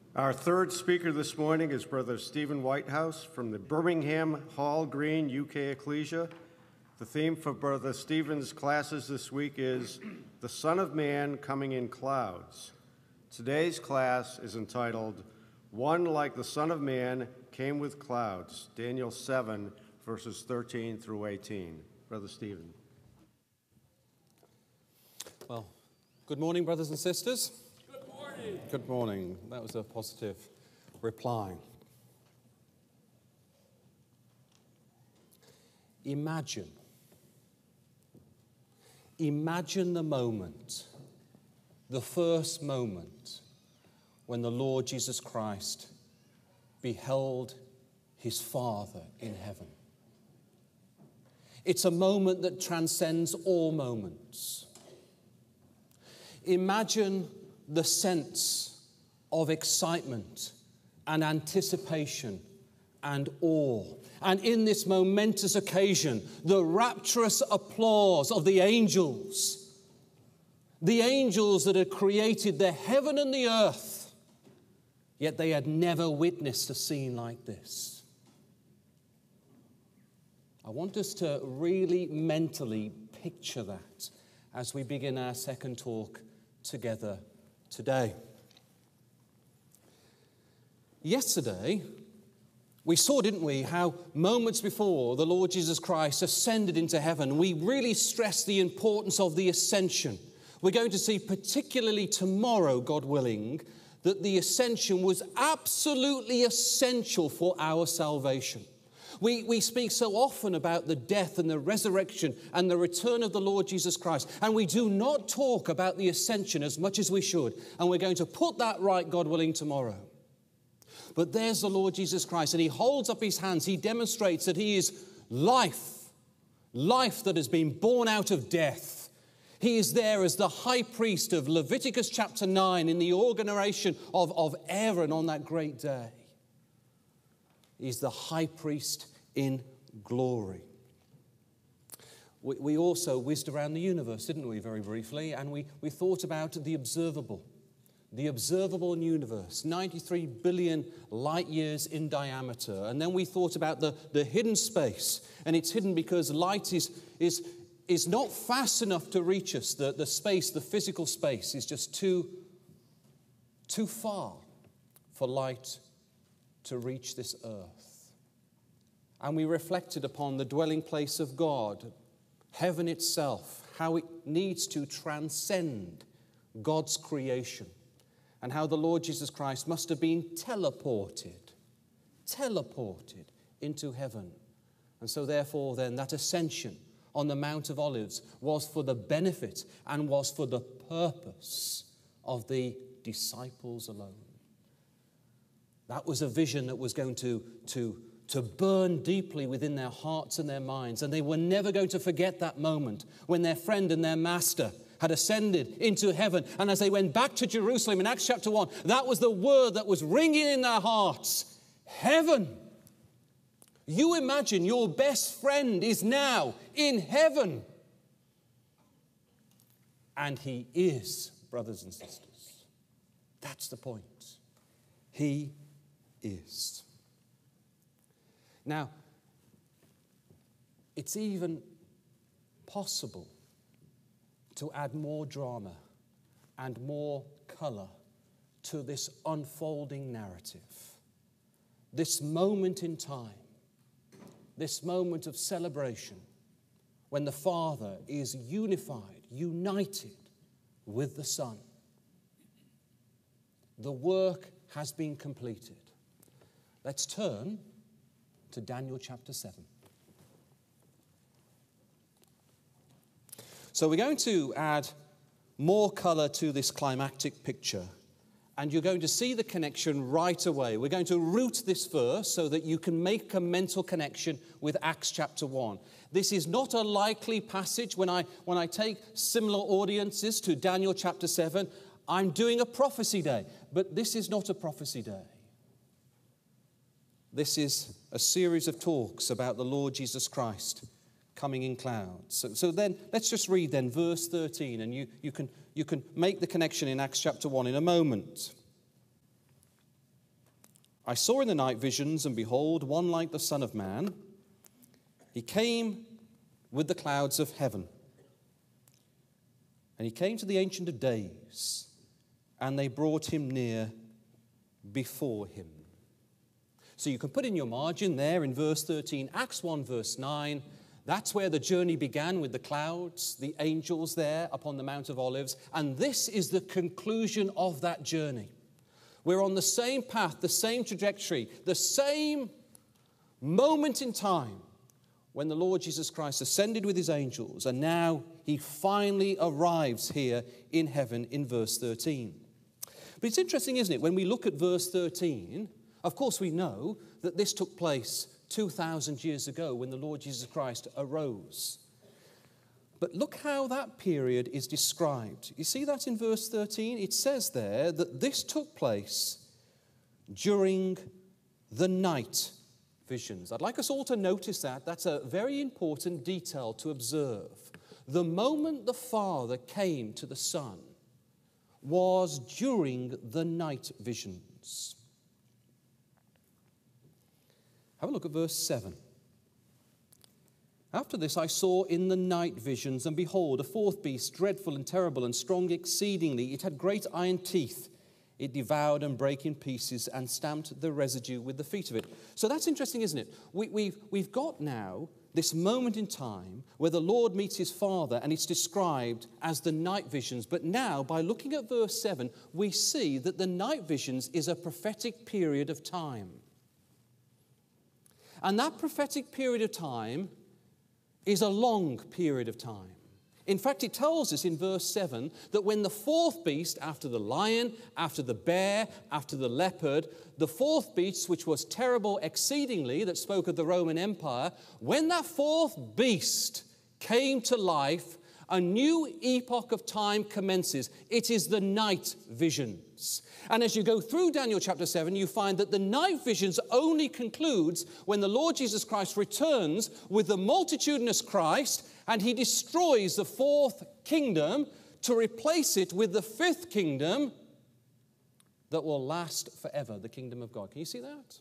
Our third speaker this morning is Brother Stephen Whitehouse from the Birmingham Hall Green UK Ecclesia. The theme for Brother Stephen's classes this week is The Son of Man Coming in Clouds. Today's class is entitled, One Like the Son of Man Came with Clouds, Daniel 7, verses 13 through 18. Brother Stephen. Well, good morning, brothers and sisters. Good morning. Good morning. That was a positive reply. Imagine the moment, the first moment, when the Lord Jesus Christ beheld his Father in heaven. It's a moment that transcends all moments. Imagine the sense of excitement and anticipation and awe. And in this momentous occasion, the rapturous applause of the angels that had created the heaven and the earth, yet they had never witnessed a scene like this. I want us to really mentally picture that as we begin our second talk together today. Yesterday, we saw, didn't we, how moments before the Lord Jesus Christ ascended into heaven, we really stressed the importance of the ascension. We're going to see, particularly tomorrow, God willing, that the ascension was absolutely essential for our salvation. We speak so often about the death and the resurrection and the return of the Lord Jesus Christ, and we do not talk about the ascension as much as we should, and we're going to put that right, God willing, tomorrow. But there's the Lord Jesus Christ, and he holds up his hands. He demonstrates that he is life that has been born out of death. He is there as the high priest of Leviticus chapter 9 in the inauguration of Aaron on that great day. He's the high priest in glory. We also whizzed around the universe, didn't we, very briefly, and we thought about the observable universe, 93 billion light years in diameter. And then we thought about the hidden space, and it's hidden because light is not fast enough to reach us. The space, the physical space, is just too far for light to reach this earth. And we reflected upon the dwelling place of God, heaven itself, how it needs to transcend God's creation, and how the Lord Jesus Christ must have been teleported into heaven. And so therefore then that ascension on the Mount of Olives was for the benefit and was for the purpose of the disciples alone. That was a vision that was going to burn deeply within their hearts and their minds. And they were never going to forget that moment when their friend and their master had ascended into heaven. And as they went back to Jerusalem in Acts chapter 1, that was the word that was ringing in their hearts. Heaven. You imagine your best friend is now in heaven. And he is, brothers and sisters. That's the point. He is. Now, it's even possible to add more drama and more color to this unfolding narrative. This moment in time, this moment of celebration, when the Father is united with the Son. The work has been completed. Let's turn to Daniel chapter 7. So we're going to add more color to this climactic picture, and you're going to see the connection right away. We're going to root this verse so that you can make a mental connection with Acts chapter 1. This is not a likely passage. When I take similar audiences to Daniel chapter 7, I'm doing a prophecy day, but this is not a prophecy day. This is a series of talks about the Lord Jesus Christ coming in clouds. So then, let's just read then verse 13, and you can make the connection in Acts chapter 1 in a moment. I saw in the night visions, and behold, one like the Son of Man. He came with the clouds of heaven. And he came to the Ancient of Days, and they brought him near before him. So you can put in your margin there in verse 13, Acts 1 verse 9. That's where the journey began with the clouds, the angels there upon the Mount of Olives. And this is the conclusion of that journey. We're on the same path, the same trajectory, the same moment in time when the Lord Jesus Christ ascended with his angels, and now he finally arrives here in heaven in verse 13. But it's interesting, isn't it? When we look at verse 13, of course we know that this took place 2,000 years ago when the Lord Jesus Christ arose. But look how that period is described. You see that in verse 13? It says there that this took place during the night visions. I'd like us all to notice that. That's a very important detail to observe. The moment the Father came to the Son was during the night visions. Have a look at verse 7. After this I saw in the night visions, and behold, a fourth beast, dreadful and terrible and strong exceedingly. It had great iron teeth. It devoured and brake in pieces and stamped the residue with the feet of it. So that's interesting, isn't it? We've got now this moment in time where the Lord meets his Father, and it's described as the night visions. But now, by looking at verse 7, we see that the night visions is a prophetic period of time. And that prophetic period of time is a long period of time. In fact, it tells us in verse 7 that when the fourth beast, after the lion, after the bear, after the leopard, the fourth beast, which was terrible exceedingly, that spoke of the Roman Empire, when that fourth beast came to life, a new epoch of time commences. It is the night visions. And as you go through Daniel chapter 7, you find that the night visions only concludes when the Lord Jesus Christ returns with the multitudinous Christ, and he destroys the fourth kingdom to replace it with the fifth kingdom that will last forever, the kingdom of God. Can you see that?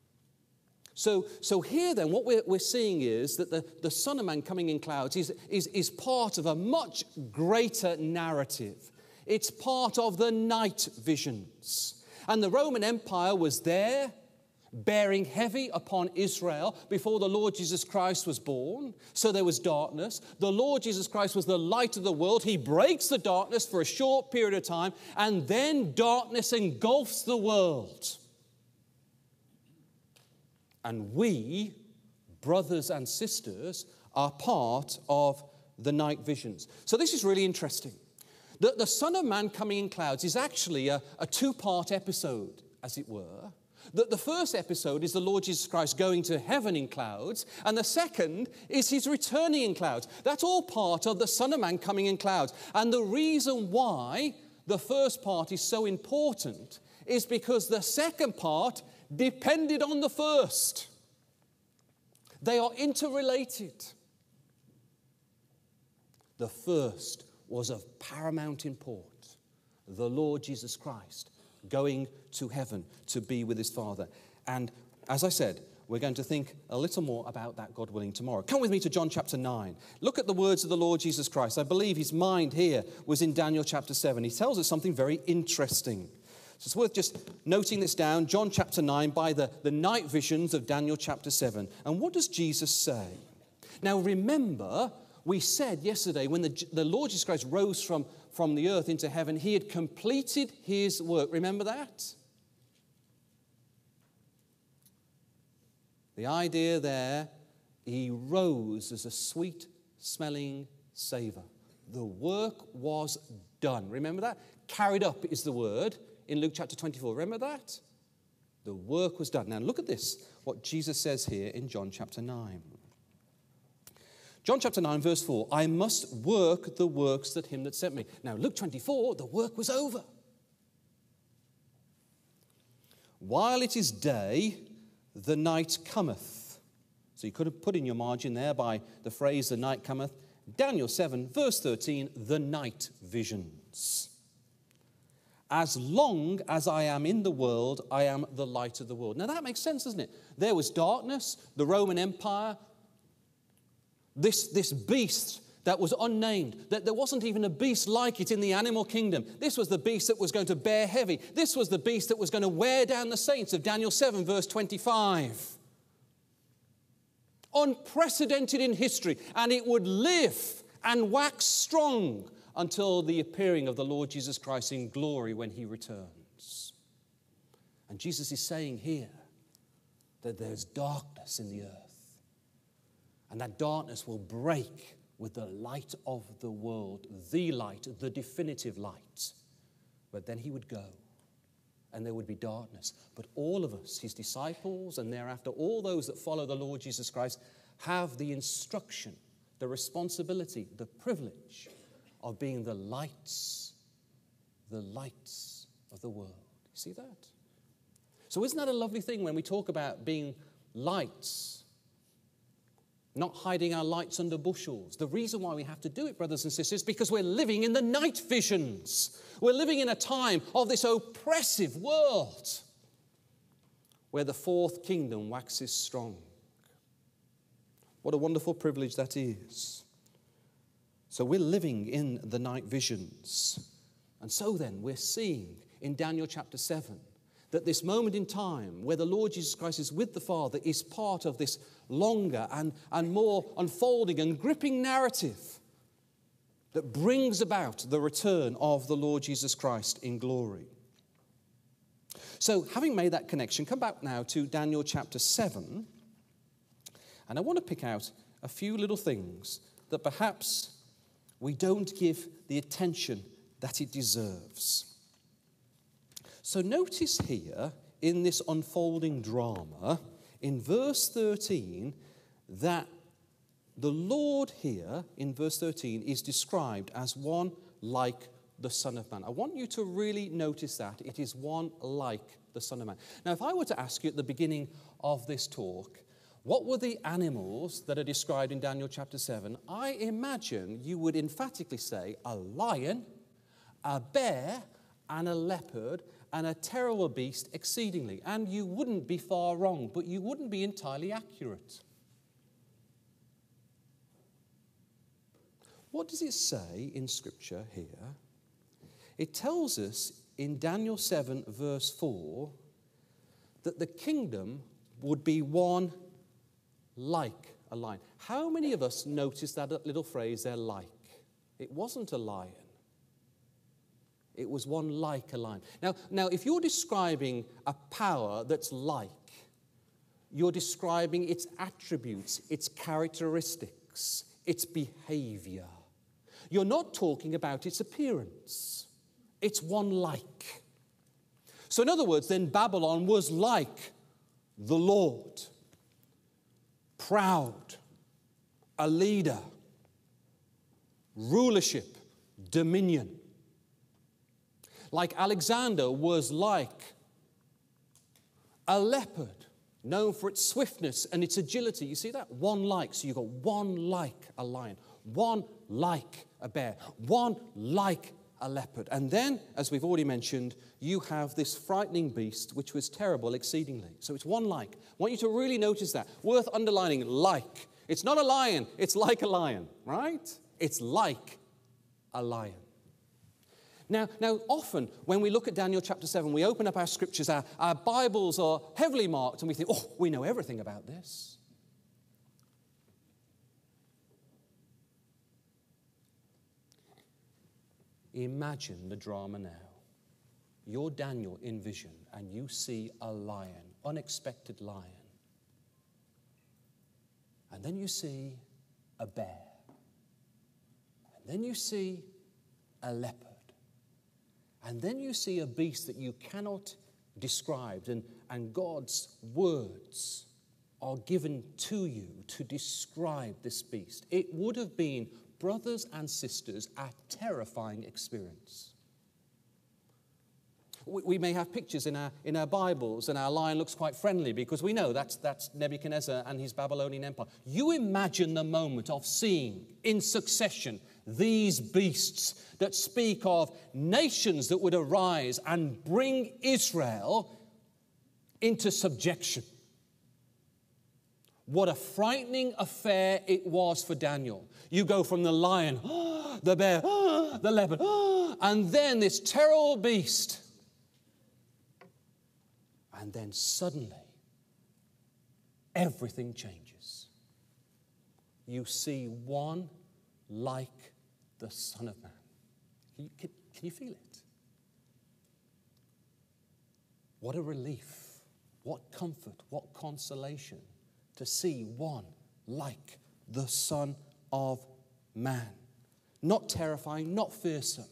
So here then, what we're seeing is that the Son of Man coming in clouds is part of a much greater narrative. It's part of the night visions. And the Roman Empire was there, bearing heavy upon Israel before the Lord Jesus Christ was born. So there was darkness. The Lord Jesus Christ was the light of the world. He breaks the darkness for a short period of time, and then darkness engulfs the world. And we, brothers and sisters, are part of the night visions. So this is really interesting. The Son of Man coming in clouds is actually a two-part episode, as it were. The first episode is the Lord Jesus Christ going to heaven in clouds, and the second is his returning in clouds. That's all part of the Son of Man coming in clouds. And the reason why the first part is so important is because the second part depended on the first. They are interrelated. The first was of paramount import. The Lord Jesus Christ going to heaven to be with his Father. And as I said, we're going to think a little more about that, God willing, tomorrow. Come with me to John chapter 9. Look at the words of the Lord Jesus Christ. I believe his mind here was in Daniel chapter 7. He tells us something very interesting. So it's worth just noting this down, John chapter 9, by the night visions of Daniel chapter 7. And what does Jesus say? Now remember, we said yesterday when the Lord Jesus Christ rose from the earth into heaven, he had completed his work. Remember that? The idea there, he rose as a sweet-smelling savor. The work was done. Remember that? Carried up is the word in Luke chapter 24. Remember that? The work was done. Now look at this, what Jesus says here in John chapter 9. John chapter 9, verse 4, I must work the works that him that sent me. Now Luke 24, the work was over. While it is day, the night cometh. So you could have put in your margin there by the phrase, the night cometh. Daniel 7, verse 13, the night visions. As long as I am in the world, I am the light of the world. Now that makes sense, doesn't it? There was darkness, the Roman Empire, this beast that was unnamed, that there wasn't even a beast like it in the animal kingdom. This was the beast that was going to bear heavy. This was the beast that was going to wear down the saints of Daniel 7, verse 25. Unprecedented in history, and it would live and wax strong until the appearing of the Lord Jesus Christ in glory when he returns. And Jesus is saying here that there's darkness in the earth, and that darkness will break with the light of the world, the light, the definitive light. But then he would go, and there would be darkness. But all of us, his disciples, and thereafter all those that follow the Lord Jesus Christ, have the instruction, the responsibility, the privilege of being the lights of the world. You see that? So isn't that a lovely thing when we talk about being lights, not hiding our lights under bushels? The reason why we have to do it, brothers and sisters, is because we're living in the night visions. We're living in a time of this oppressive world where the fourth kingdom waxes strong. What a wonderful privilege that is. So we're living in the night visions. And so then we're seeing in Daniel chapter 7 that this moment in time where the Lord Jesus Christ is with the Father is part of this longer and more unfolding and gripping narrative that brings about the return of the Lord Jesus Christ in glory. So having made that connection, come back now to Daniel chapter 7, and I want to pick out a few little things that perhaps we don't give the attention that it deserves. So notice here in this unfolding drama, in verse 13, that the Lord here, in verse 13, is described as one like the Son of Man. I want you to really notice that. It is one like the Son of Man. Now, if I were to ask you at the beginning of this talk, what were the animals that are described in Daniel chapter 7? I imagine you would emphatically say a lion, a bear, and a leopard, and a terrible beast exceedingly. And you wouldn't be far wrong, but you wouldn't be entirely accurate. What does it say in Scripture here? It tells us in Daniel 7, verse 4, that the kingdom would be one like a lion. How many of us noticed that little phrase there, like? It wasn't a lion. It was one like a lion. Now, if you're describing a power that's like, you're describing its attributes, its characteristics, its behavior. You're not talking about its appearance. It's one like. So in other words, then Babylon was like the Lord. Proud, a leader, rulership, dominion. Like Alexander was like a leopard, known for its swiftness and its agility. You see that? One like. So you've got one like a lion, one like a bear, one like a leopard. And then, as we've already mentioned, you have this frightening beast, which was terrible exceedingly. So it's one like. I want you to really notice that. Worth underlining, like. It's not a lion, it's like a lion, right? It's like a lion. Now, often when we look at Daniel chapter 7, we open up our scriptures, our Bibles are heavily marked, and we think, oh, we know everything about this. Imagine the drama now. You're Daniel in vision, and you see a lion, unexpected lion. And then you see a bear. And then you see a leopard. And then you see a beast that you cannot describe, and God's words are given to you to describe this beast. It would have been, brothers and sisters, a terrifying experience. We may have pictures in our Bibles, and our lion looks quite friendly because we know that's Nebuchadnezzar and his Babylonian empire. You imagine the moment of seeing in succession these beasts that speak of nations that would arise and bring Israel into subjection. What a frightening affair it was for Daniel. You go from the lion, the bear, the leopard, and then this terrible beast. And then suddenly, everything changes. You see one like the Son of Man. Can you feel it? What a relief, what comfort, what consolation to see one like the Son of Man. Not terrifying, not fearsome,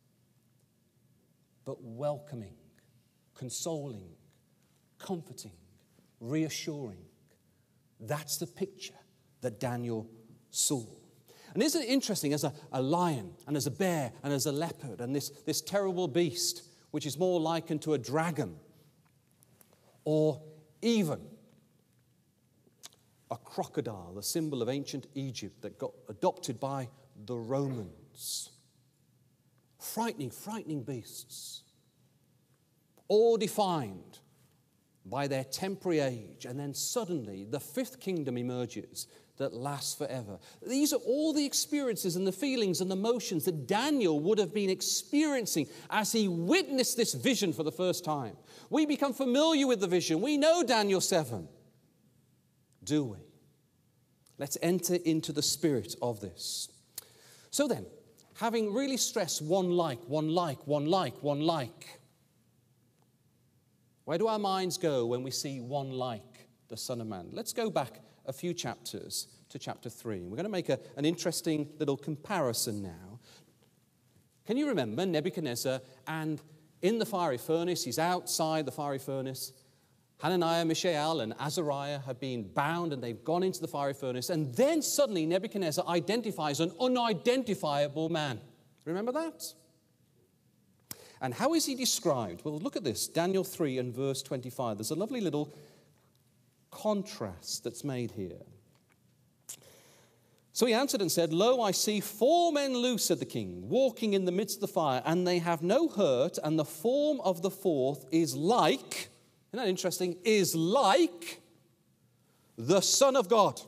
but welcoming, consoling, comforting, reassuring. That's the picture that Daniel saw. And isn't it interesting, as a lion and as a bear and as a leopard and this terrible beast, which is more likened to a dragon, or even a crocodile, the symbol of ancient Egypt that got adopted by the Romans. Frightening, frightening beasts, all defined by their temporary age, and then suddenly the fifth kingdom emerges that lasts forever. These are all the experiences and the feelings and the emotions that Daniel would have been experiencing as he witnessed this vision for the first time. We become familiar with the vision. We know Daniel 7. Do we? Let's enter into the spirit of this. So then, having really stressed one like, where do our minds go when we see one like the Son of Man? Let's go back a few chapters to chapter 3. We're going to make an interesting little comparison now. Can you remember Nebuchadnezzar, and in the fiery furnace, he's outside the fiery furnace. Hananiah, Mishael, and Azariah have been bound and they've gone into the fiery furnace. And then suddenly Nebuchadnezzar identifies an unidentifiable man. Remember that? And how is he described? Well, look at this. Daniel 3 and verse 25. There's a lovely little contrast that's made here. So he answered and said, "Lo, I see 4 men loose," said the king, "walking in the midst of the fire, and they have no hurt, and the form of the fourth is like," isn't that interesting, "is like the Son of God."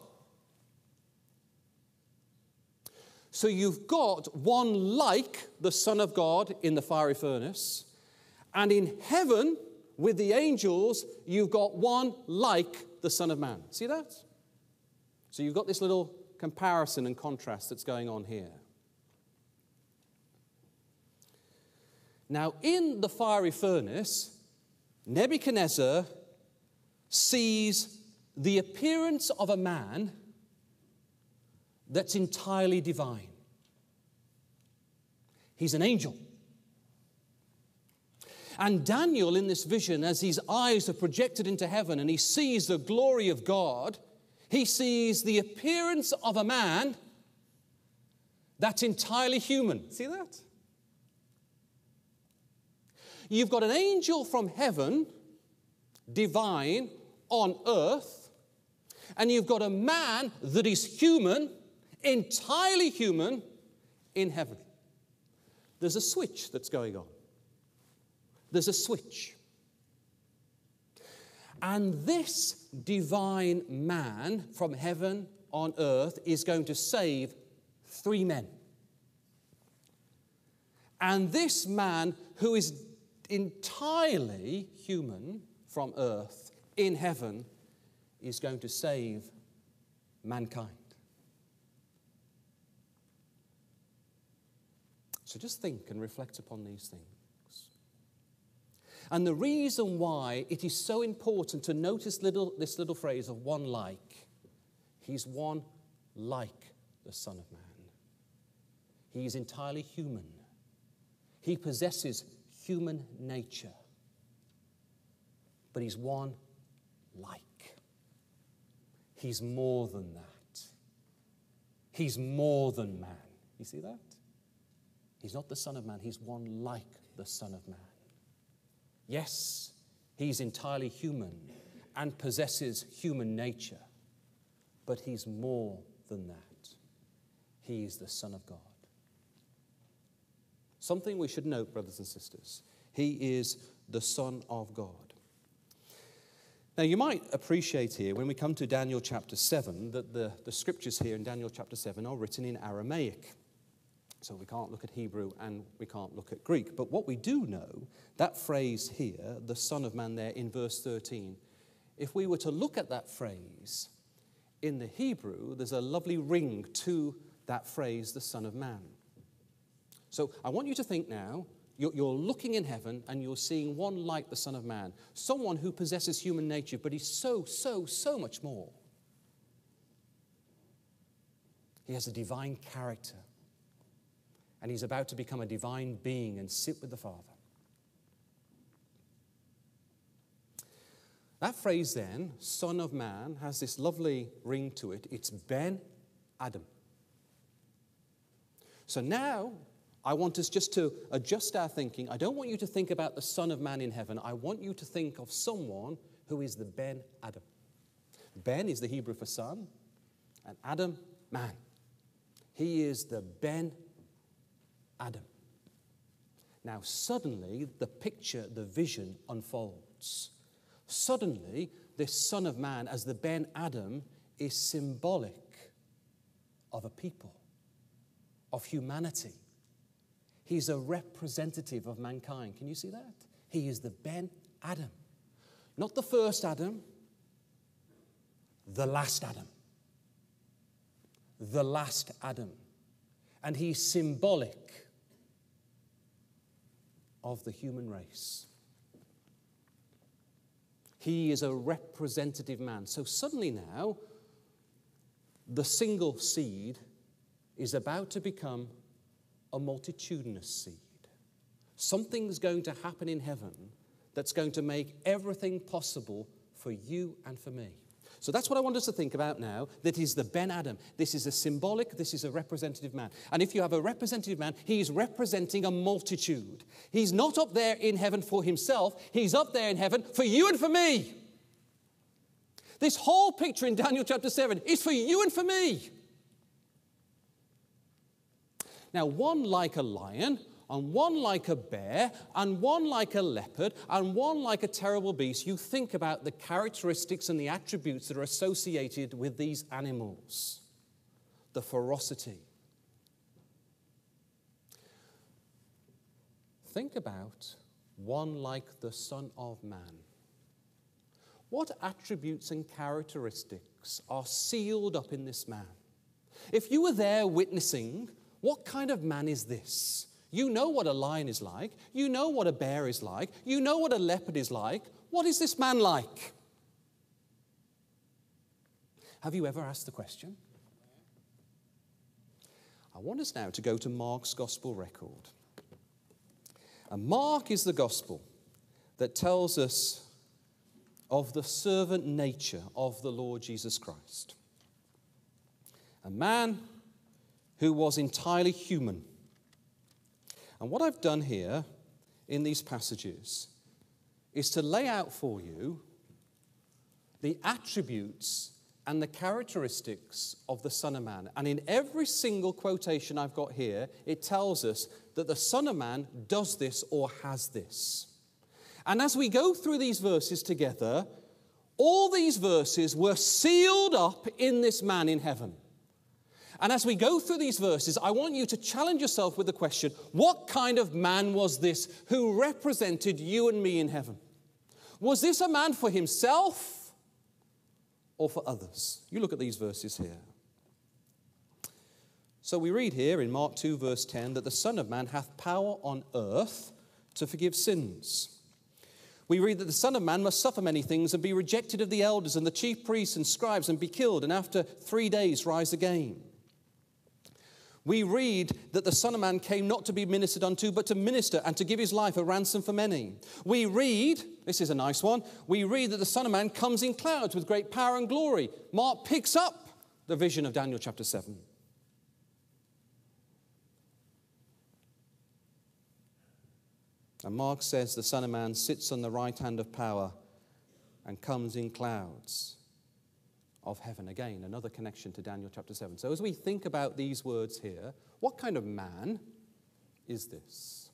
So you've got one like the Son of God in the fiery furnace, and in heaven with the angels, you've got one like the Son of Man. See that? So you've got this little comparison and contrast that's going on here. Now, in the fiery furnace, Nebuchadnezzar sees the appearance of a man that's entirely divine. He's an angel. And Daniel, in this vision, as his eyes are projected into heaven and he sees the glory of God, he sees the appearance of a man that's entirely human. See that? You've got an angel from heaven, divine, on earth, and you've got a man that is human, entirely human, in heaven. There's a switch that's going on. There's a switch. And this divine man from heaven on earth is going to save 3 men. And this man, who is entirely human from earth in heaven, is going to save mankind. So just think and reflect upon these things. And the reason why it is so important to notice this little phrase of one like, he's one like the Son of Man. He is entirely human. He possesses human nature. But he's one like. He's more than that. He's more than man. You see that? He's not the Son of Man. He's one like the Son of Man. Yes, he's entirely human and possesses human nature, but he's more than that. He is the Son of God. Something we should note, brothers and sisters. He is the Son of God. Now, you might appreciate here, when we come to Daniel chapter 7, that the scriptures here in Daniel chapter 7 are written in Aramaic. So we can't look at Hebrew and we can't look at Greek. But what we do know, that phrase here, the Son of Man there in verse 13, if we were to look at that phrase in the Hebrew, there's a lovely ring to that phrase, the Son of Man. So I want you to think now, you're looking in heaven and you're seeing one like the Son of Man, someone who possesses human nature, but he's so much more. He has a divine character, and he's about to become a divine being and sit with the Father. That phrase then, Son of Man, has this lovely ring to it. It's Ben Adam. So now, I want us just to adjust our thinking. I don't want you to think about the Son of Man in heaven. I want you to think of someone who is the Ben Adam. Ben is the Hebrew for son, and Adam, man. He is the Ben Adam. Now, suddenly, the picture, the vision unfolds. Suddenly, this Son of Man, as the Ben Adam, is symbolic of a people, of humanity. He's a representative of mankind. Can you see that? He is the Ben Adam. Not the first Adam, the last Adam. The last Adam. And he's symbolic of the human race. He is a representative man. So suddenly now, the single seed is about to become a multitudinous seed. Something's going to happen in heaven that's going to make everything possible for you and for me. So that's what I want us to think about now. That is the Ben Adam. This is a symbolic, this is a representative man. And if you have a representative man, he's representing a multitude. He's not up there in heaven for himself. He's up there in heaven for you and for me. This whole picture in Daniel chapter 7 is for you and for me. Now, one like a lion, and one like a bear, and one like a leopard, and one like a terrible beast, you think about the characteristics and the attributes that are associated with these animals. The ferocity. Think about one like the Son of Man. What attributes and characteristics are sealed up in this man? If you were there witnessing, what kind of man is this? You know what a lion is like. You know what a bear is like. You know what a leopard is like. What is this man like? Have you ever asked the question? I want us now to go to Mark's gospel record. And Mark is the gospel that tells us of the servant nature of the Lord Jesus Christ. A man who was entirely human. And what I've done here in these passages is to lay out for you the attributes and the characteristics of the Son of Man. And in every single quotation I've got here, it tells us that the Son of Man does this or has this. And as we go through these verses together, all these verses were sealed up in this man in heaven. And as we go through these verses, I want you to challenge yourself with the question, what kind of man was this who represented you and me in heaven? Was this a man for himself or for others? You look at these verses here. So we read here in Mark 2 verse 10 that the Son of Man hath power on earth to forgive sins. We read that the Son of Man must suffer many things and be rejected of the elders and the chief priests and scribes and be killed and after 3 days rise again. We read that the Son of Man came not to be ministered unto, but to minister and to give his life a ransom for many. We read, this is a nice one, we read that the Son of Man comes in clouds with great power and glory. Mark picks up the vision of Daniel chapter 7. And Mark says the Son of Man sits on the right hand of power and comes in clouds of heaven. Again, another connection to Daniel chapter 7. So as we think about these words here, what kind of man is this?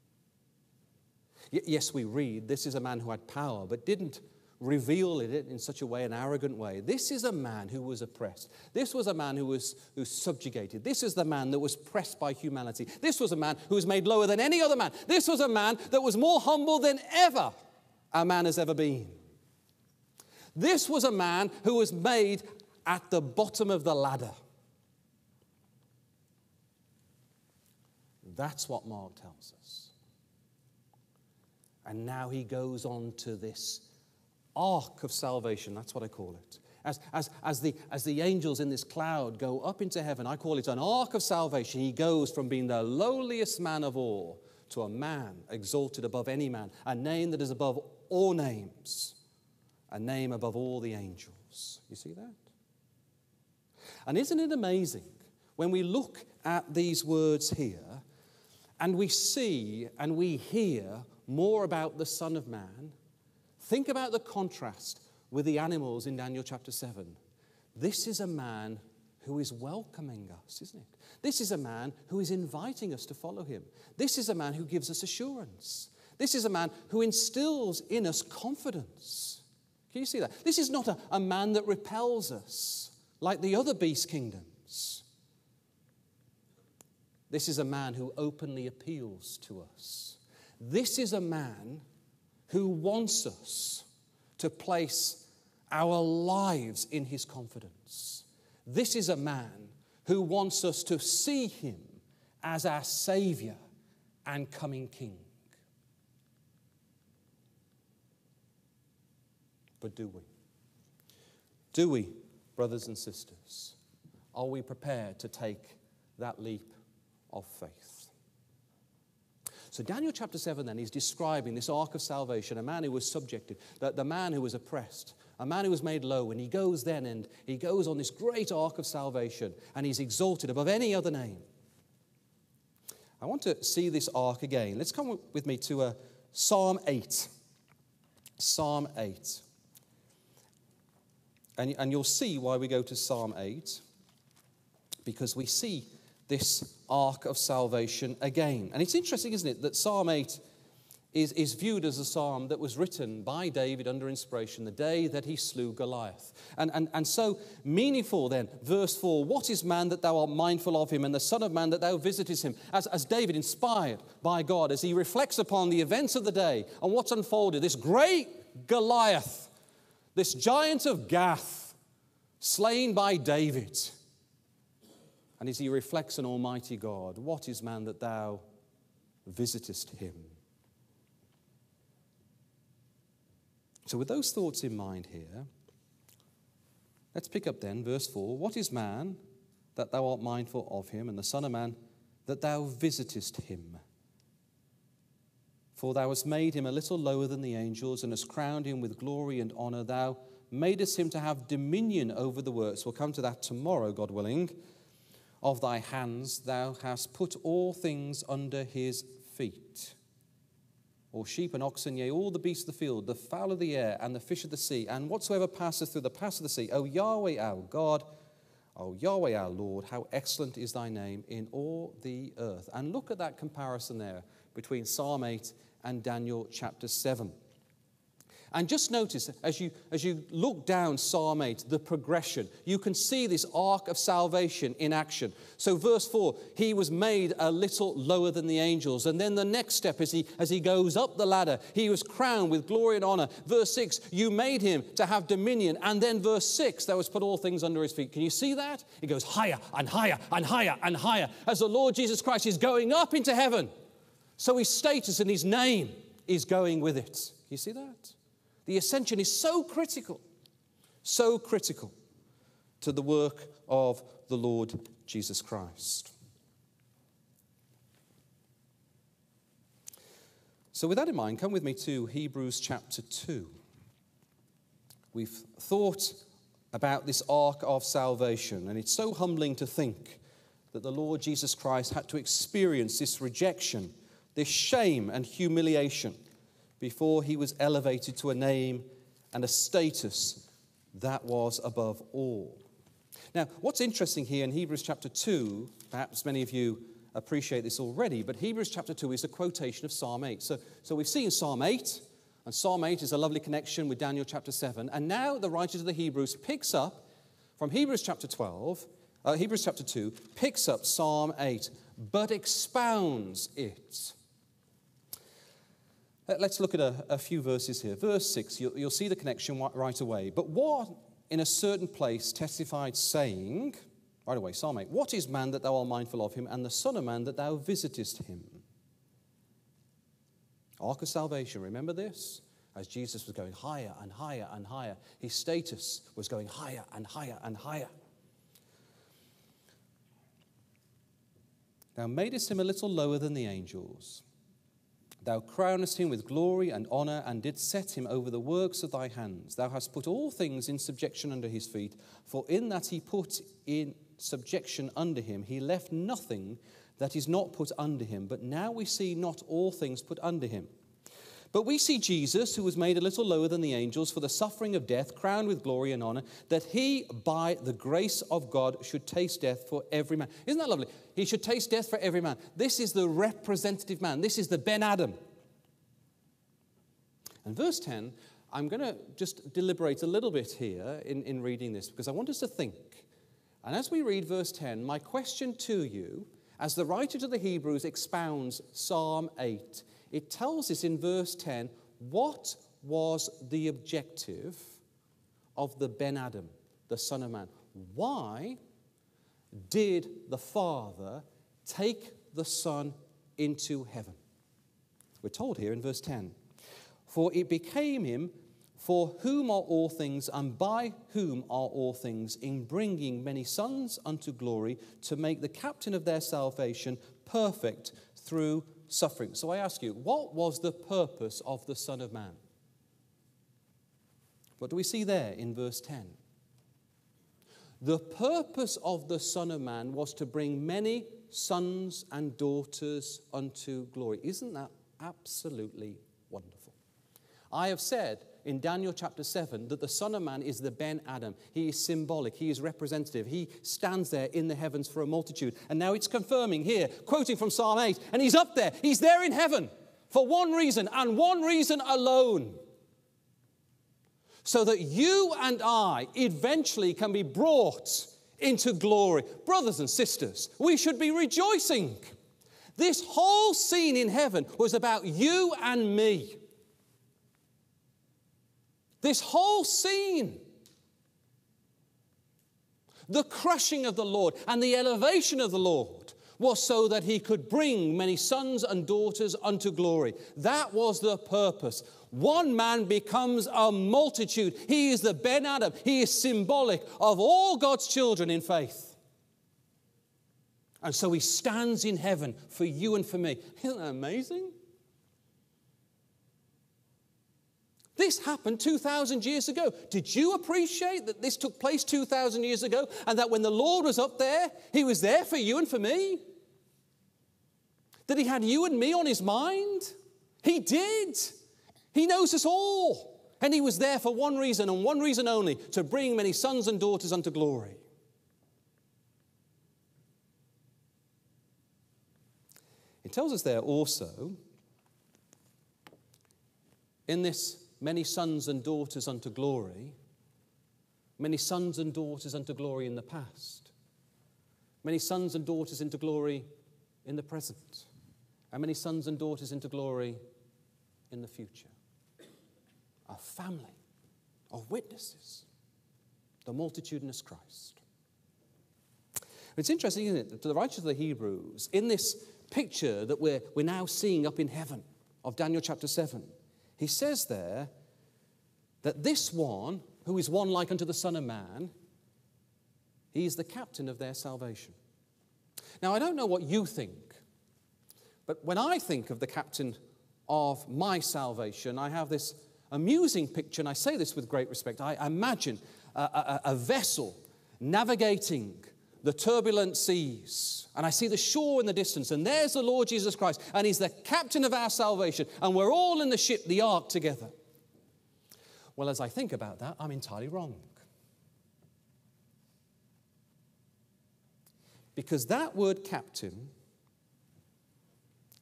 Yes, we read, this is a man who had power, but didn't reveal it in such a way, an arrogant way. This is a man who was oppressed. This was a man who was subjugated. This is the man that was pressed by humanity. This was a man who was made lower than any other man. This was a man that was more humble than ever a man has ever been. This was a man who was made at the bottom of the ladder. That's what Mark tells us. And now he goes on to this ark of salvation. That's what I call it. As the angels in this cloud go up into heaven, I call it an ark of salvation. He goes from being the lowliest man of all to a man exalted above any man, a name that is above all names, a name above all the angels. You see that? And isn't it amazing when we look at these words here and we see and we hear more about the Son of Man? Think about the contrast with the animals in Daniel chapter 7. This is a man who is welcoming us, isn't it? This is a man who is inviting us to follow him. This is a man who gives us assurance. This is a man who instills in us confidence. Can you see that? This is not a man that repels us like the other beast kingdoms. This is a man who openly appeals to us. This is a man who wants us to place our lives in his confidence. This is a man who wants us to see him as our Savior and coming King. But do we? Do we, brothers and sisters? Are we prepared to take that leap of faith? So Daniel chapter 7 then is describing this ark of salvation, a man who was subjected, the man who was oppressed, a man who was made low, and he goes then and he goes on this great ark of salvation and he's exalted above any other name. I want to see this ark again. Let's come with me to Psalm 8. Psalm 8. And you'll see why we go to Psalm 8, because we see this ark of salvation again. And it's interesting, isn't it, that Psalm 8 is viewed as a psalm that was written by David under inspiration the day that he slew Goliath. And so meaningful then, verse 4, what is man that thou art mindful of him, and the son of man that thou visitest him? As David, inspired by God, as he reflects upon the events of the day and what's unfolded, this great Goliath, this giant of Gath, slain by David. And as he reflects on Almighty God, what is man that thou visitest him? So with those thoughts in mind here, let's pick up then verse 4. What is man that thou art mindful of him, and the son of man that thou visitest him? For thou hast made him a little lower than the angels, and hast crowned him with glory and honor. Thou madest him to have dominion over the works. We'll come to that tomorrow, God willing. Of thy hands thou hast put all things under his feet. All sheep and oxen, yea, all the beasts of the field, the fowl of the air, and the fish of the sea, and whatsoever passeth through the pass of the sea. O Yahweh our God, O Yahweh our Lord, how excellent is thy name in all the earth. And look at that comparison there between Psalm 8 and Daniel chapter 7. And just notice, as you look down Psalm 8, the progression, you can see this ark of salvation in action. So verse 4, he was made a little lower than the angels. And then the next step, as he goes up the ladder, he was crowned with glory and honor. Verse 6, you made him to have dominion. And then verse 6, thou hast put all things under his feet. Can you see that? It goes higher and higher and higher and higher as the Lord Jesus Christ is going up into heaven. So his status and his name is going with it. Can you see that? The ascension is so critical to the work of the Lord Jesus Christ. So with that in mind, come with me to Hebrews chapter 2. We've thought about this ark of salvation, and it's so humbling to think that the Lord Jesus Christ had to experience this rejection, this shame and humiliation before he was elevated to a name and a status that was above all. Now, what's interesting here in Hebrews chapter 2, perhaps many of you appreciate this already, but Hebrews chapter 2 is a quotation of Psalm 8. So we've seen Psalm 8, and Psalm 8 is a lovely connection with Daniel chapter 7. And now the writer of the Hebrews picks up from Hebrews chapter 2, picks up Psalm 8, but expounds it. Let's look at a few verses here. Verse 6, you'll see the connection right away. But what in a certain place testified, saying, right away, Psalm 8, what is man that thou art mindful of him, and the son of man that thou visitest him? Ark of salvation, remember this? As Jesus was going higher and higher and higher, his status was going higher and higher and higher. Thou madest him a little lower than the angels. Thou crownest him with glory and honor, and didst set him over the works of thy hands. Thou hast put all things in subjection under his feet, for in that he put in subjection under him, he left nothing that is not put under him. But now we see not all things put under him. But we see Jesus, who was made a little lower than the angels for the suffering of death, crowned with glory and honor, that he, by the grace of God, should taste death for every man. Isn't that lovely? He should taste death for every man. This is the representative man. This is the Ben Adam. And verse 10, I'm going to just deliberate a little bit here in reading this, because I want us to think. And as we read verse 10, my question to you, as the writer to the Hebrews expounds Psalm 8, it tells us in verse 10, what was the objective of the Ben Adam, the Son of Man? Why did the Father take the Son into heaven? We're told here in verse 10, for it became him for whom are all things, and by whom are all things, in bringing many sons unto glory, to make the captain of their salvation perfect through suffering. So I ask you, what was the purpose of the Son of Man? What do we see there in verse 10? The purpose of the Son of Man was to bring many sons and daughters unto glory. Isn't that absolutely wonderful? I have said in Daniel chapter 7 that the Son of Man is the Ben Adam. He is symbolic. He is representative. He stands there in the heavens for a multitude. And now it's confirming here, quoting from Psalm 8, and he's up there. He's there in heaven for one reason and one reason alone. So that you and I eventually can be brought into glory. Brothers and sisters, we should be rejoicing. This whole scene in heaven was about you and me. This whole scene, the crushing of the Lord and the elevation of the Lord, was so that he could bring many sons and daughters unto glory. That was the purpose. One man becomes a multitude. He is the Ben Adam. He is symbolic of all God's children in faith. And so he stands in heaven for you and for me. Isn't that amazing? This happened 2,000 years ago. Did you appreciate that this took place 2,000 years ago, and that when the Lord was up there, he was there for you and for me? That he had you and me on his mind? He did. He knows us all. And he was there for one reason and one reason only, to bring many sons and daughters unto glory. It tells us there also, in this many sons and daughters unto glory, many sons and daughters unto glory in the past, many sons and daughters into glory in the present, and many sons and daughters into glory in the future. A family of witnesses, the multitudinous Christ. It's interesting, isn't it, to the writer of the Hebrews, in this picture that we're now seeing up in heaven of Daniel chapter 7, he says there that this one, who is one like unto the Son of Man, he is the captain of their salvation. Now, I don't know what you think, but when I think of the captain of my salvation, I have this amusing picture, and I say this with great respect. I imagine a vessel navigating the turbulent seas, and I see the shore in the distance, and there's the Lord Jesus Christ, and he's the captain of our salvation, and we're all in the ship, the ark, together. Well, as I think about that, I'm entirely wrong. Because that word captain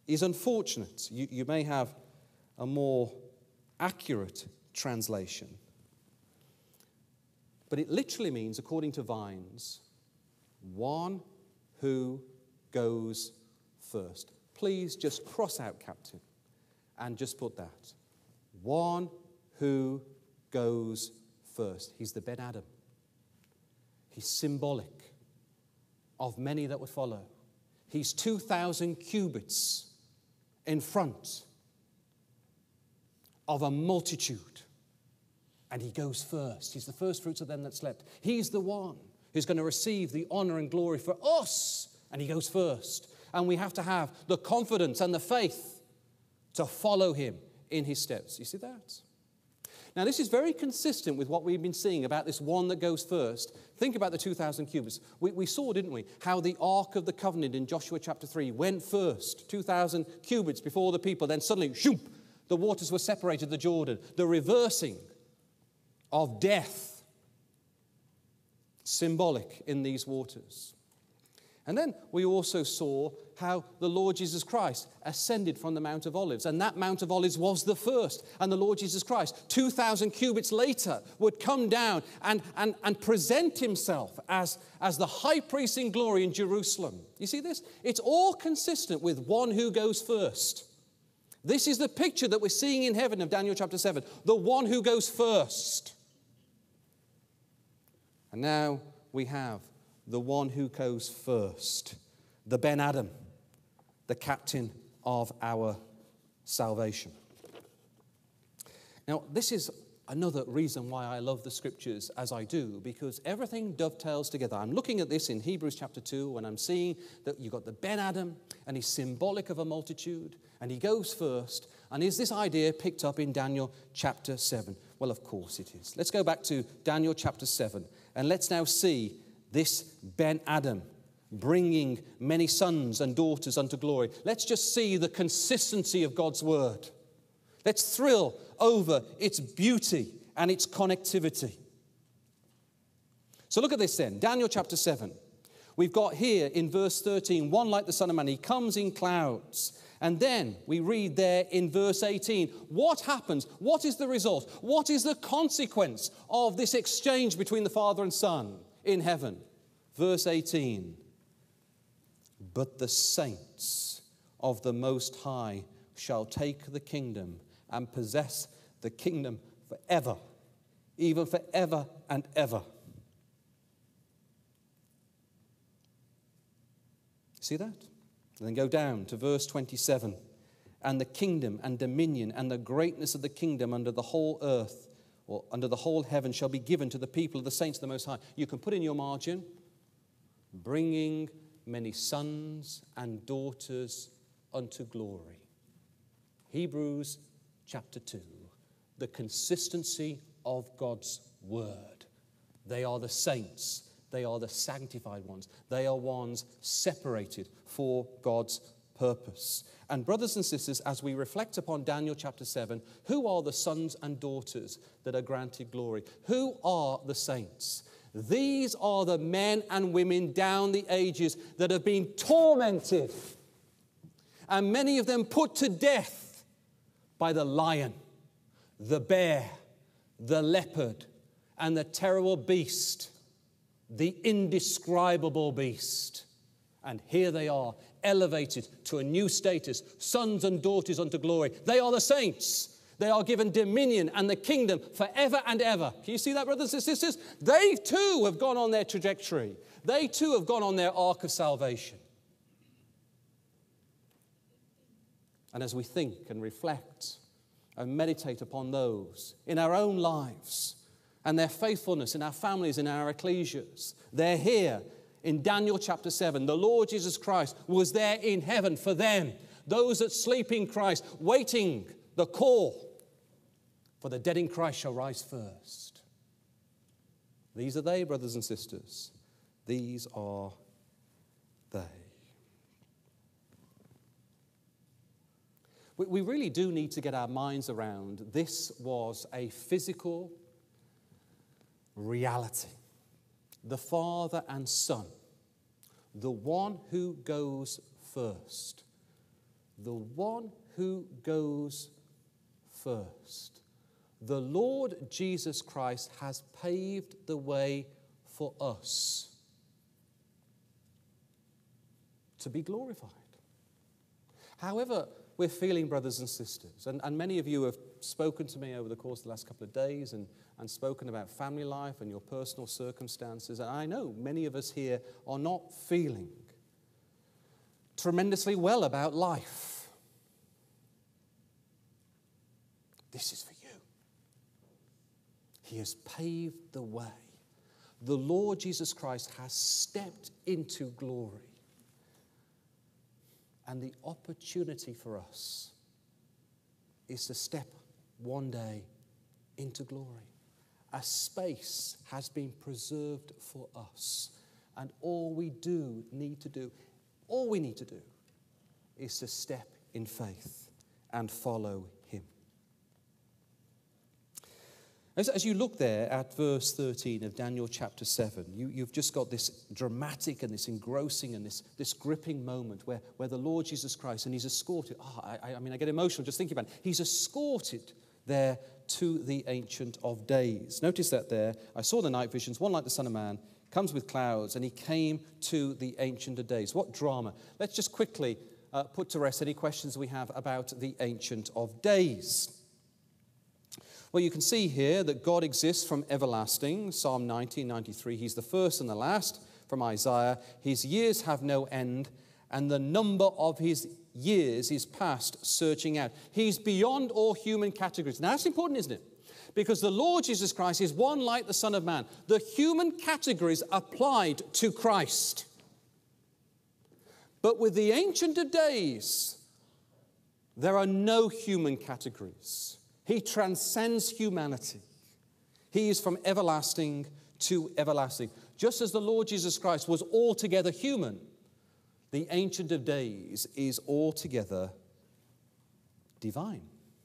is unfortunate. You may have a more accurate translation. But it literally means, according to Vines, one who goes first. Please just cross out captain and just put that. One who goes first. He's the Ben Adam. He's symbolic of many that would follow. He's 2,000 cubits in front of a multitude. And he goes first. He's the first fruits of them that slept. He's the one who's going to receive the honor and glory for us. And he goes first. And we have to have the confidence and the faith to follow him in his steps. You see that? Now, this is very consistent with what we've been seeing about this one that goes first. Think about the 2,000 cubits. We saw, didn't we, how the Ark of the Covenant in Joshua chapter 3 went first, 2,000 cubits before the people. Then suddenly, shoop, the waters were separated, the Jordan. The reversing of death, symbolic in these waters. And then we also saw how the Lord Jesus Christ ascended from the Mount of Olives. And that Mount of Olives was the first. And the Lord Jesus Christ, 2,000 cubits later, would come down and present himself as the high priest in glory in Jerusalem. You see this? It's all consistent with one who goes first. This is the picture that we're seeing in heaven of Daniel chapter 7. The one who goes first. And now we have the one who goes first, the Ben Adam, the captain of our salvation. Now, this is another reason why I love the scriptures as I do, because everything dovetails together. I'm looking at this in Hebrews chapter 2, and I'm seeing that you've got the Ben Adam, and he's symbolic of a multitude, and he goes first. And is this idea picked up in Daniel chapter 7? Well, of course it is. Let's go back to Daniel chapter 7, and let's now see this Ben Adam bringing many sons and daughters unto glory. Let's just see the consistency of God's word. Let's thrill over its beauty and its connectivity. So look at this then, Daniel chapter 7. We've got here in verse 13, one like the Son of Man. He comes in clouds. And then we read there in verse 18, what happens? What is the result? What is the consequence of this exchange between the Father and Son in heaven? Verse 18, but the saints of the Most High shall take the kingdom and possess the kingdom forever, even forever and ever. See that? And then go down to verse 27. And the kingdom and dominion and the greatness of the kingdom under the whole earth, or under the whole heaven, shall be given to the people of the saints of the Most High. You can put in your margin, bringing many sons and daughters unto glory. Hebrews chapter 2, the consistency of God's word. They are the saints. They are the sanctified ones. They are ones separated for God's purpose. And brothers and sisters, as we reflect upon Daniel chapter 7, who are the sons and daughters that are granted glory? Who are the saints? These are the men and women down the ages that have been tormented, and many of them put to death by the lion, the bear, the leopard, and the terrible beast, the indescribable beast. And here they are, elevated to a new status, sons and daughters unto glory. They are the saints. They are given dominion and the kingdom forever and ever. Can you see that, brothers and sisters? They too have gone on their trajectory. They too have gone on their arc of salvation. And as we think and reflect and meditate upon those in our own lives and their faithfulness in our families, in our ecclesias, they're here in Daniel chapter 7. The Lord Jesus Christ was there in heaven for them, those that sleep in Christ, waiting the call. For the dead in Christ shall rise first. These are they, brothers and sisters. These are they. We really do need to get our minds around this was a physical reality. The Father and Son, the one who goes first, the one who goes first. The Lord Jesus Christ has paved the way for us to be glorified. However we're feeling, brothers and sisters, and many of you have spoken to me over the course of the last couple of days and spoken about family life and your personal circumstances, and I know many of us here are not feeling tremendously well about life. This is for you. He has paved the way. The Lord Jesus Christ has stepped into glory. And the opportunity for us is to step one day into glory. A space has been preserved for us. And all we need to do is to step in faith and follow him. As you look there at verse 13 of Daniel chapter 7, you've just got this dramatic and this engrossing and this gripping moment where the Lord Jesus Christ, and he's escorted. I get emotional just thinking about it. He's escorted there to the Ancient of Days. Notice that there. I saw the night visions, one like the Son of Man, comes with clouds, and he came to the Ancient of Days. What drama. Let's just quickly put to rest any questions we have about the Ancient of Days. Well, you can see here that God exists from everlasting, Psalm 19:93. He's the first and the last, from Isaiah. His years have no end, and the number of his years is past searching out. He's beyond all human categories. Now, that's important, isn't it? Because the Lord Jesus Christ is one like the Son of Man. The human categories applied to Christ. But with the Ancient of Days, there are no human categories. He transcends humanity. He is from everlasting to everlasting. Just as the Lord Jesus Christ was altogether human, the Ancient of Days is altogether divine.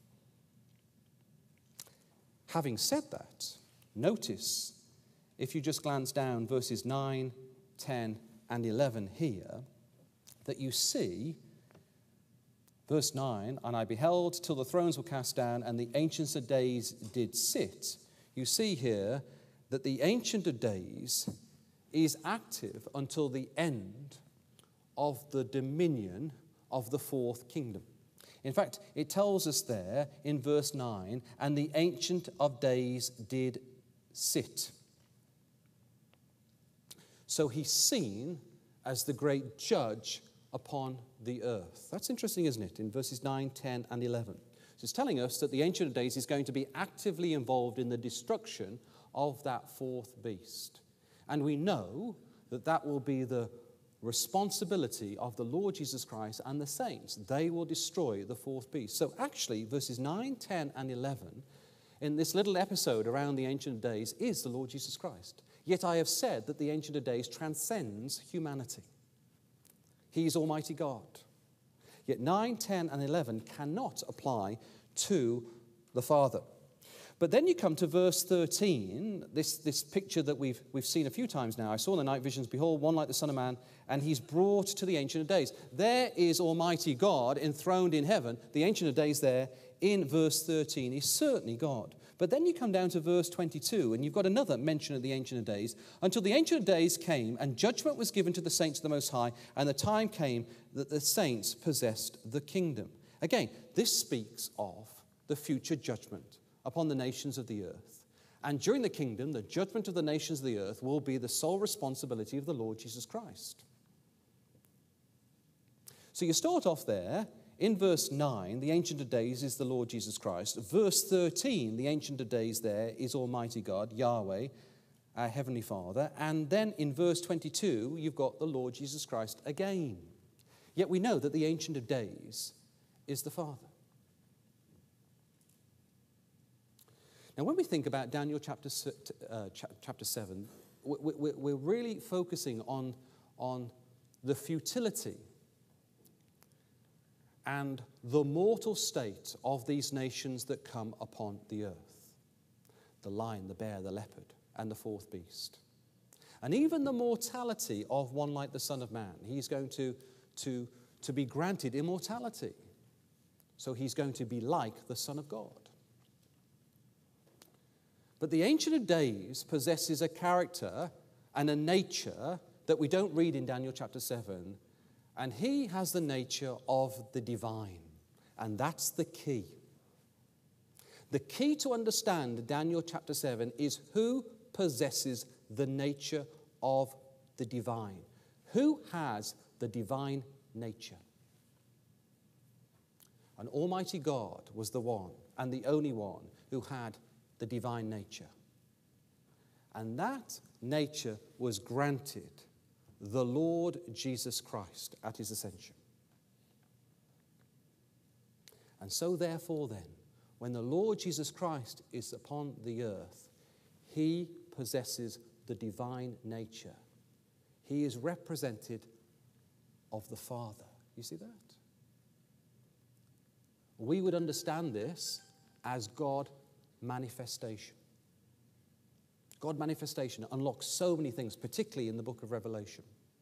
Having said that, notice, if you just glance down verses 9, 10, and 11 here, that you see verse 9, and I beheld till the thrones were cast down, and the Ancients of Days did sit. You see here that the Ancient of Days is active until the end of the dominion of the fourth kingdom. In fact, it tells us there in verse 9, and the Ancient of Days did sit. So he's seen as the great judge upon the earth. That's interesting, isn't it? In verses 9, 10, and 11. So it's telling us that the Ancient of Days is going to be actively involved in the destruction of that fourth beast. And we know that that will be the responsibility of the Lord Jesus Christ and the saints. They will destroy the fourth beast. So actually, verses 9, 10, and 11, in this little episode around the Ancient of Days, is the Lord Jesus Christ. Yet I have said that the Ancient of Days transcends humanity. He is Almighty God. Yet 9, 10, and 11 cannot apply to the Father. But then you come to verse 13, this picture that we've seen a few times now. I saw in the night visions, behold, one like the Son of Man, and he's brought to the Ancient of Days. There is Almighty God enthroned in heaven. The Ancient of Days there in verse 13 is certainly God. But then you come down to verse 22, and you've got another mention of the Ancient of Days. Until the Ancient of Days came, and judgment was given to the saints of the Most High, and the time came that the saints possessed the kingdom. Again, this speaks of the future judgment upon the nations of the earth. And during the kingdom, the judgment of the nations of the earth will be the sole responsibility of the Lord Jesus Christ. So you start off there. In verse 9, the Ancient of Days is the Lord Jesus Christ. Verse 13, the Ancient of Days there is Almighty God, Yahweh, our Heavenly Father. And then in verse 22, you've got the Lord Jesus Christ again. Yet we know that the Ancient of Days is the Father. Now, when we think about Daniel chapter 7, we're really focusing on the futility and the mortal state of these nations that come upon the earth. The lion, the bear, the leopard, and the fourth beast. And even the mortality of one like the Son of Man. He's going to be granted immortality. So he's going to be like the Son of God. But the Ancient of Days possesses a character and a nature that we don't read in Daniel chapter 7. And he has the nature of the divine. And that's the key. The key to understand Daniel chapter 7 is who possesses the nature of the divine. Who has the divine nature? And Almighty God was the one and the only one who had the divine nature. And that nature was granted the Lord Jesus Christ at his ascension. And so therefore then, when the Lord Jesus Christ is upon the earth, he possesses the divine nature. He is represented of the Father. You see that? We would understand this as God manifestation. God manifestation unlocks so many things, particularly in the book of Revelation.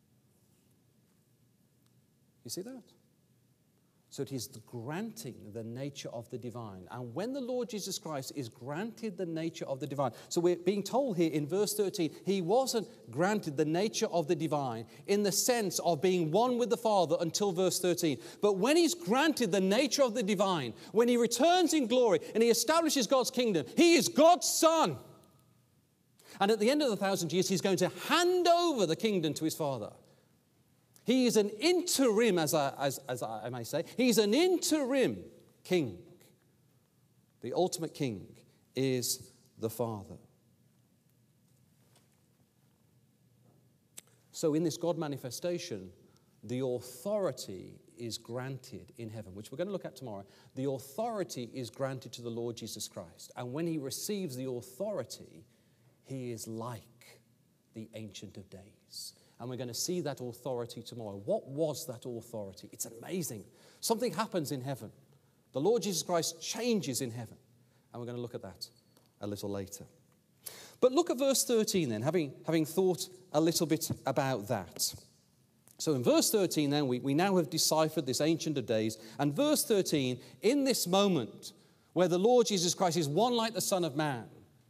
You see that? So it is the granting the nature of the divine. And when the Lord Jesus Christ is granted the nature of the divine, so we're being told here in verse 13, he wasn't granted the nature of the divine in the sense of being one with the Father until verse 13. But when he's granted the nature of the divine, when he returns in glory and he establishes God's kingdom, he is God's Son. And at the end of the 1,000 years, he's going to hand over the kingdom to his Father. He is an interim, as I may say. He's an interim king. The ultimate king is the Father. So in this God manifestation, the authority is granted in heaven, which we're going to look at tomorrow. The authority is granted to the Lord Jesus Christ. And when he receives the authority, he is like the Ancient of Days. And we're going to see that authority tomorrow. What was that authority? It's amazing. Something happens in heaven. The Lord Jesus Christ changes in heaven. And we're going to look at that a little later. But look at verse 13 then, having thought a little bit about that. So in verse 13 then, we now have deciphered this Ancient of Days. And verse 13, in this moment where the Lord Jesus Christ is one like the Son of Man,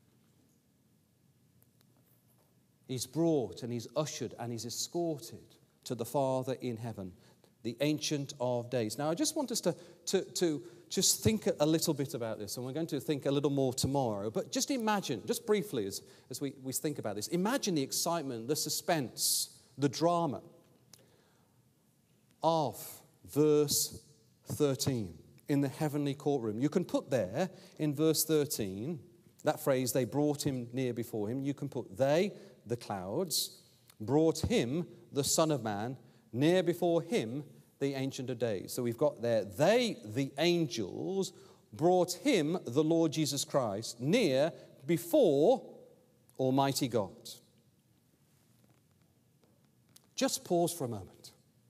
he's brought and he's ushered and he's escorted to the Father in heaven, the Ancient of Days. Now, I just want us to just think a little bit about this, and we're going to think a little more tomorrow. But just imagine, just briefly as we think about this, imagine the excitement, the suspense, the drama of verse 13 in the heavenly courtroom. You can put there in verse 13, that phrase, they brought him near before him. You can put they, the clouds, brought him, the Son of Man, near before him, the Ancient of Days. So we've got there, they, the angels, brought him, the Lord Jesus Christ, near before Almighty God. Just pause for a moment.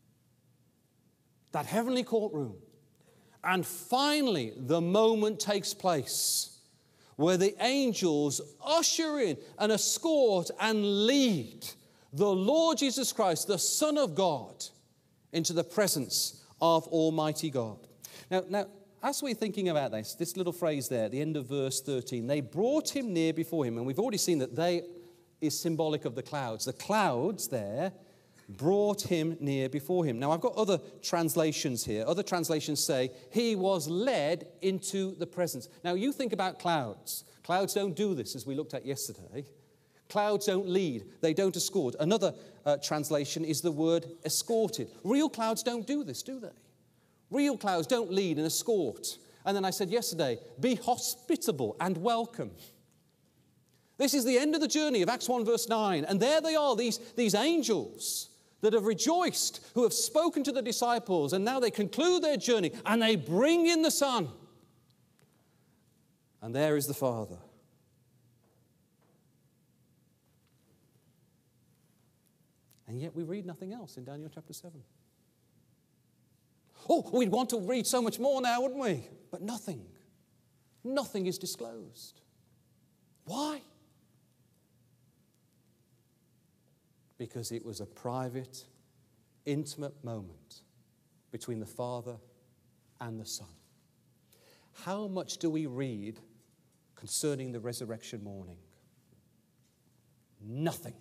That heavenly courtroom. And finally, the moment takes place where the angels usher in and escort and lead the Lord Jesus Christ, the Son of God, into the presence of Almighty God. Now, as we're thinking about this little phrase there at the end of verse 13, they brought him near before him, and we've already seen that they is symbolic of the clouds. The clouds there brought him near before him. Now, I've got other translations here. Other translations say, he was led into the presence. Now, you think about clouds. Clouds don't do this, as we looked at yesterday. Clouds don't lead. They don't escort. Another translation is the word escorted. Real clouds don't do this, do they? Real clouds don't lead and escort. And then I said yesterday, be hospitable and welcome. This is the end of the journey of Acts 1 verse 9. And there they are, these angels that have rejoiced, who have spoken to the disciples, and now they conclude their journey, and they bring in the Son. And there is the Father. And yet we read nothing else in Daniel chapter 7. Oh, we'd want to read so much more now, wouldn't we? But nothing. Nothing is disclosed. Why? Because it was a private, intimate moment between the Father and the Son. How much do we read concerning the resurrection morning? Nothing.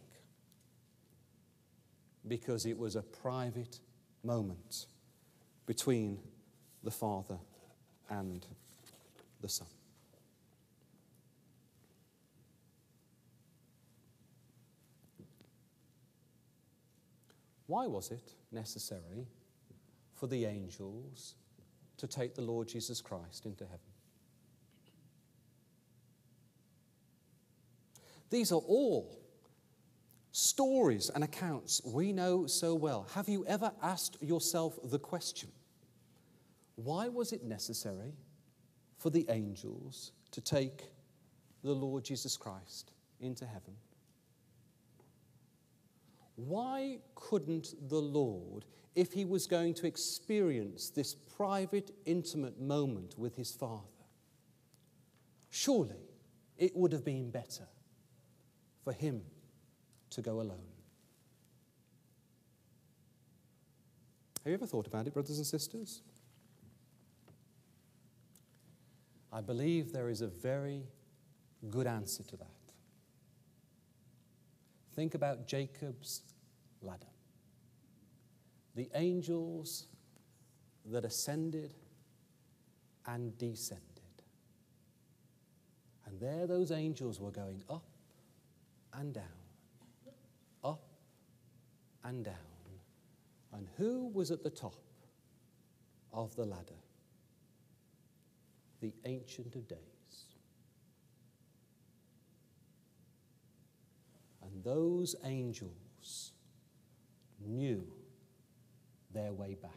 Because it was a private moment between the Father and the Son. Why was it necessary for the angels to take the Lord Jesus Christ into heaven? These are all stories and accounts we know so well. Have you ever asked yourself the question, why was it necessary for the angels to take the Lord Jesus Christ into heaven? Why couldn't the Lord, if he was going to experience this private, intimate moment with his Father, surely it would have been better for him to go alone. Have you ever thought about it, brothers and sisters? I believe there is a very good answer to that. Think about Jacob's ladder. The angels that ascended and descended. And there those angels were going up and down, up and down. And who was at the top of the ladder? The Ancient of Days. And those angels knew their way back.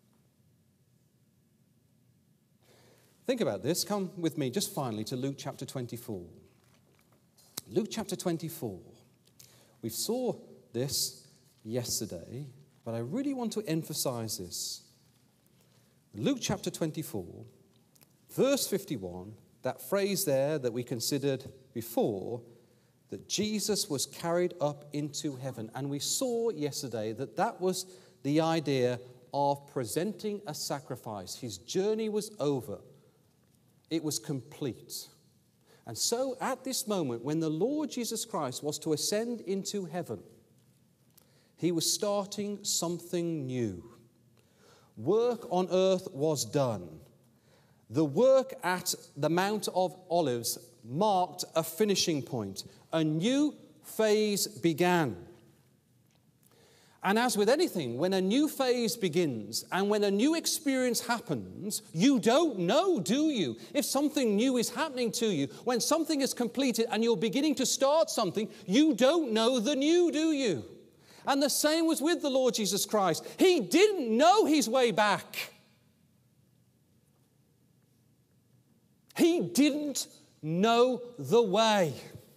Think about this. Come with me just finally to Luke chapter 24. Luke chapter 24. We saw this yesterday, but I really want to emphasize this. Luke chapter 24, verse 51, that phrase there that we considered before, that Jesus was carried up into heaven. And we saw yesterday that that was the idea of presenting a sacrifice. His journey was over. It was complete. And so at this moment, when the Lord Jesus Christ was to ascend into heaven, he was starting something new. Work on earth was done. The work at the Mount of Olives marked a finishing point. A new phase began. And as with anything, when a new phase begins and when a new experience happens, you don't know, do you? If something new is happening to you, when something is completed and you're beginning to start something, you don't know the new, do you? And the same was with the Lord Jesus Christ. He didn't know his way back. He didn't know the way.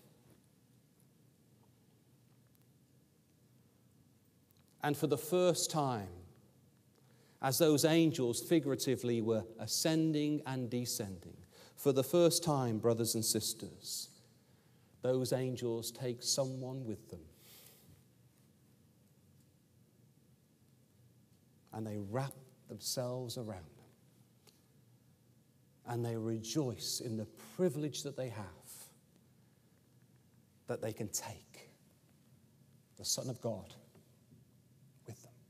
And for the first time, as those angels figuratively were ascending and descending, for the first time, brothers and sisters, those angels take someone with them. And they wrap themselves around them. And they rejoice in the privilege that they have, that they can take the Son of God with them.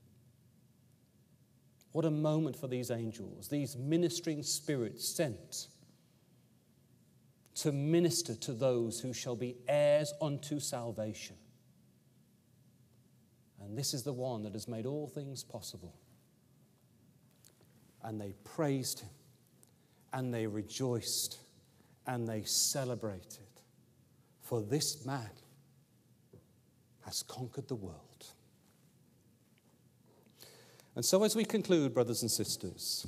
What a moment for these angels, these ministering spirits sent to minister to those who shall be heirs unto salvation. And this is the one that has made all things possible. And they praised him, and they rejoiced, and they celebrated. For this man has conquered the world. And so as we conclude, brothers and sisters,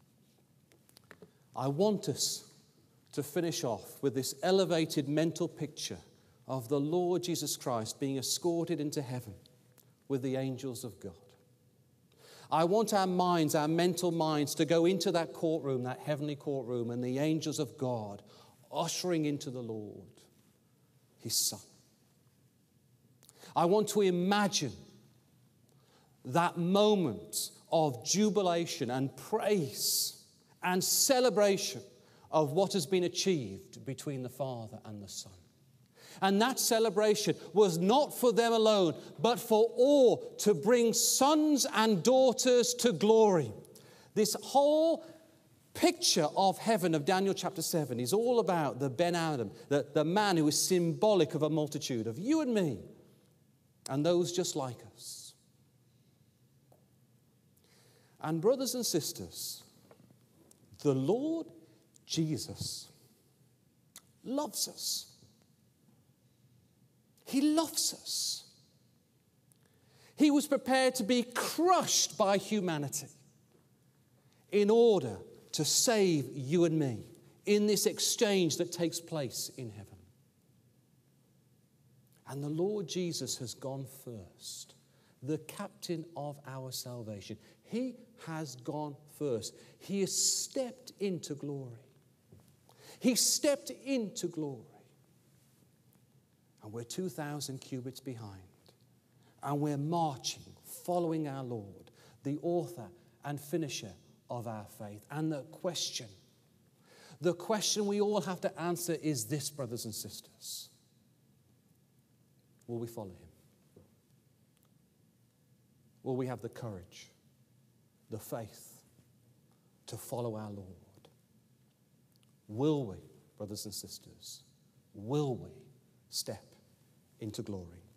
I want us to finish off with this elevated mental picture of the Lord Jesus Christ being escorted into heaven with the angels of God. I want our minds, our mental minds, to go into that courtroom, that heavenly courtroom, and the angels of God ushering into the Lord, his Son. I want to imagine that moment of jubilation and praise and celebration of what has been achieved between the Father and the Son. And that celebration was not for them alone, but for all, to bring sons and daughters to glory. This whole picture of heaven of Daniel chapter 7 is all about the Ben Adam, the man who is symbolic of a multitude, of you and me, and those just like us. And brothers and sisters, the Lord Jesus loves us. He loves us. He was prepared to be crushed by humanity in order to save you and me in this exchange that takes place in heaven. And the Lord Jesus has gone first, the captain of our salvation. He has gone first. He has stepped into glory. He stepped into glory. And we're 2,000 cubits behind. And we're marching, following our Lord, the author and finisher of our faith. And the question we all have to answer is this, brothers and sisters. Will we follow him? Will we have the courage, the faith to follow our Lord? Will we, brothers and sisters, will we step into glory?